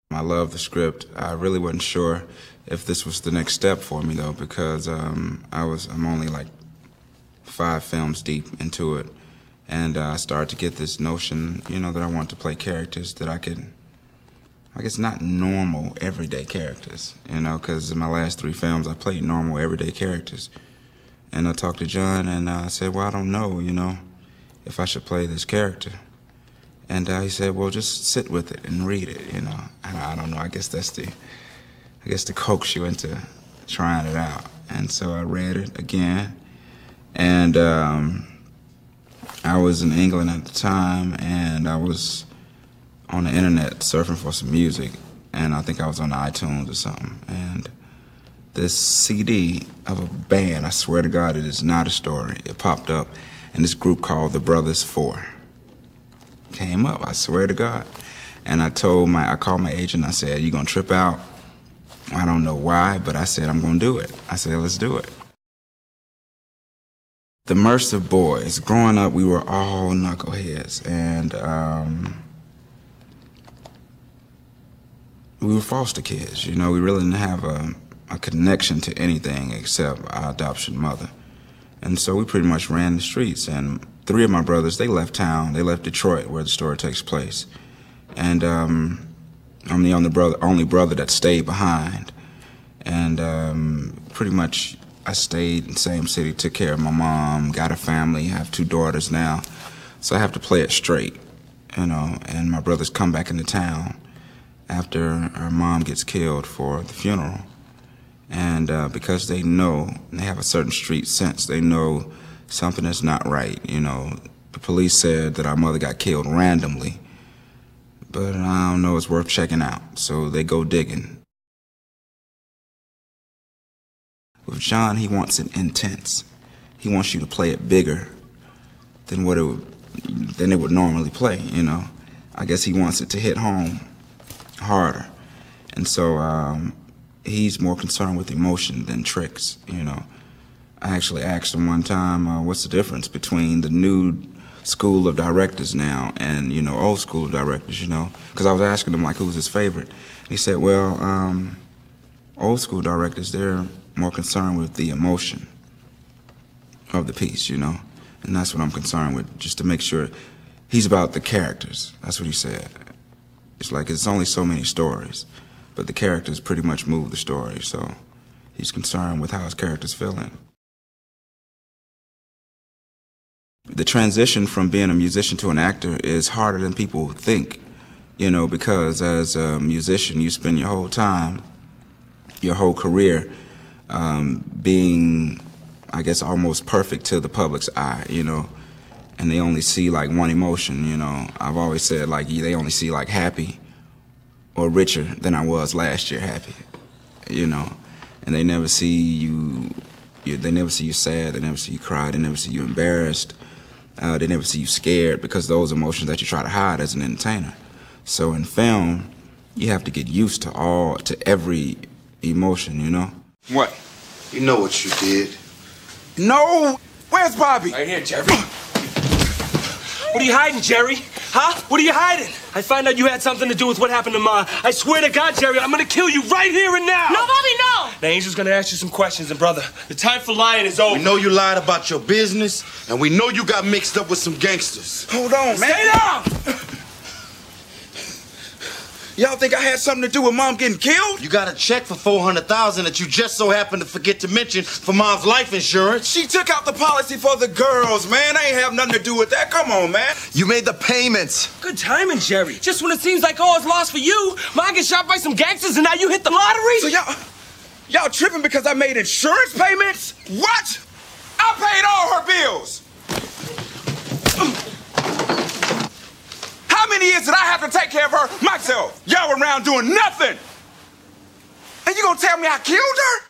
I love the script. I really wasn't sure if this was the next step for me though, because I'm only like 5 films deep into it, and I started to get this notion, that I want to play characters that I could, I guess, not normal everyday characters, because in my last 3 films I played normal everyday characters, and I talked to John and I said, well, I don't know, if I should play this character. And he said, well, just sit with it and read it, And I don't know, I guess to coax you into trying it out. And so I read it again, and I was in England at the time, and I was on the internet surfing for some music, and I think I was on iTunes or something, and this CD of a band, I swear to God, it is not a story, it popped up, and this group called The Brothers 4 came up, I swear to God. And I called my agent, I said, you gonna trip out? I don't know why, but I said, I'm gonna do it. I said, let's do it. The Mercer Boys, growing up, we were all knuckleheads, and we were foster kids, We really didn't have a connection to anything except our adoption mother. And so we pretty much ran the streets, and 3 of my brothers, they left town. They left Detroit, where the story takes place. And I'm the only brother that stayed behind. And pretty much I stayed in the same city, took care of my mom, got a family, I have 2 daughters now. So I have to play it straight, and my brothers come back into town after our mom gets killed for the funeral. And because they know, they have a certain street sense, they know something is not right, The police said that our mother got killed randomly, but I don't know, it's worth checking out. So they go digging. With John, he wants it intense. He wants you to play it bigger than it would normally play, I guess he wants it to hit home harder. And so he's more concerned with emotion than tricks, I actually asked him one time, what's the difference between the new school of directors now and, old school of directors, Because I was asking him, like, who's his favorite? He said, well, old school directors, they're more concerned with the emotion of the piece, And that's what I'm concerned with, just to make sure he's about the characters. That's what he said. It's like it's only so many stories, but the characters pretty much move the story, so he's concerned with how his character's feeling. The transition from being a musician to an actor is harder than people think, because as a musician, you spend your whole time, your whole career, being, I guess, almost perfect to the public's eye, and they only see like one emotion, I've always said, like, they only see like happy or richer than I was last year happy, and they never see you, they never see you sad, they never see you cry, they never see you embarrassed. They never see you scared, because those emotions that you try to hide as an entertainer. So in film, you have to get used to every emotion, What? You know what you did. No! Where's Bobby? Right here, Jerry. What are you hiding, Jerry? Huh? What are you hiding? I find out you had something to do with what happened to Ma. I swear to God, Jerry, I'm gonna kill you right here and now. No, Bobby, no! Now, Angel's gonna ask you some questions, and brother, the time for lying is over. We know you lied about your business, and we know you got mixed up with some gangsters. Hold on, man. Stay down! Y'all think I had something to do with Mom getting killed? You got a check for $400,000 that you just so happened to forget to mention for Mom's life insurance. She took out the policy for the girls, man. I ain't have nothing to do with that. Come on, man. You made the payments. Good timing, Jerry. Just when it seems like all is lost for you, Ma gets shot by some gangsters and now you hit the lottery? So y'all tripping because I made insurance payments? What? I paid all her bills. How many years did I have to take care of her myself? Y'all were around doing nothing. And you gonna tell me I killed her?